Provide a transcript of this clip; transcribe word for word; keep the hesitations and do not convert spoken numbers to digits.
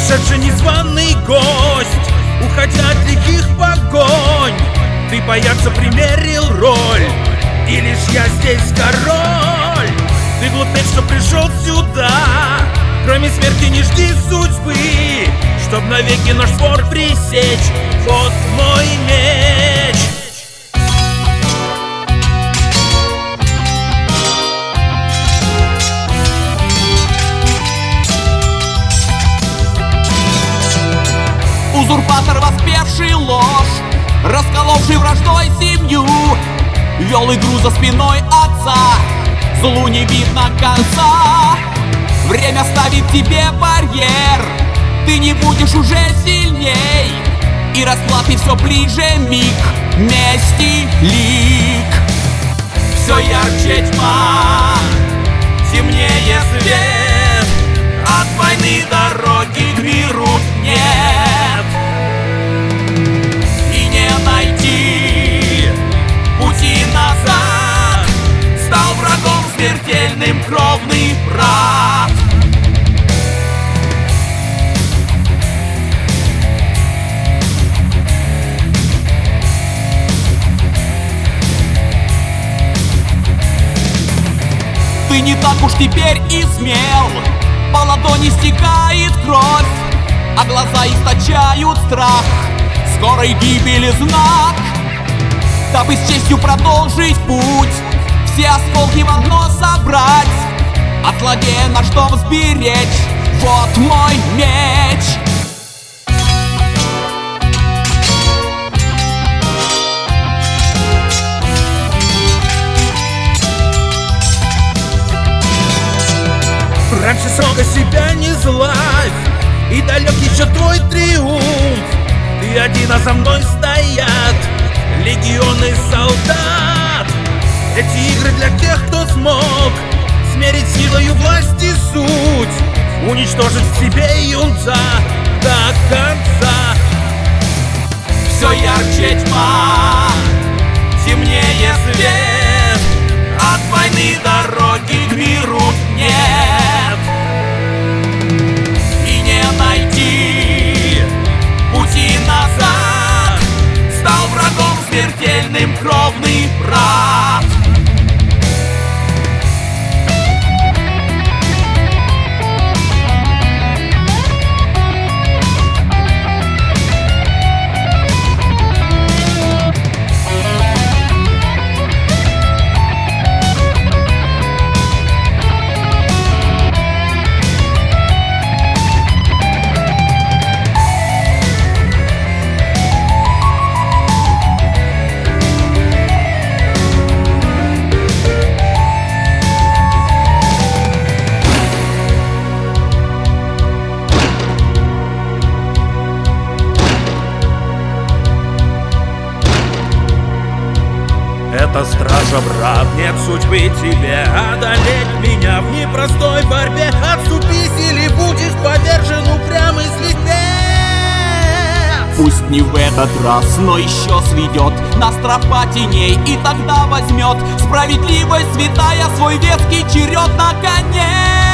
пришедший незваный гость, уходя от лихих погонь, ты бояться примерил роль, и лишь я здесь король. Ты глупец, что пришел сюда, кроме смерти не жди судьбы, чтоб навеки наш спор пресечь. Вот мой меч. Узурпатор, воспевший ложь, расколовший враждой семью, вел игру за спиной отца, злу не видно конца. Время ставит тебе барьер, ты не будешь уже сильней, и расплаты все ближе миг, мести лик. Все ярче тьма, темнее свет, от войны дороги к миру нет, и не найти пути назад. Стал врагом смертельным кровный брат. Ты не так уж теперь и смел, по ладони стекает кровь, а глаза источают страх скорой гибели знак. Дабы с честью продолжить путь, все осколки в одно собрать, от злодея наш дом сберечь. Вот мой меч. Раньше срока себя не злавь, и далек еще твой триумф. Ты один, а за мной стоят легионы солдат. Эти игры для тех, кто смог смерить силою власть и суть, уничтожить в себе юнца до конца. Все ярче тьма, темнее свет, от войны дороги к миру нет, и не найти пути назад. Стал врагом смертельным кровный брат. Это стража, брат, нет судьбы тебе одолеть меня в непростой борьбе. Отступись или будешь повержен упрямый слепец. Пусть не в этот раз, но еще сведет нас тропа теней, и тогда возьмет справедливость святая свой ветхий черед наконец.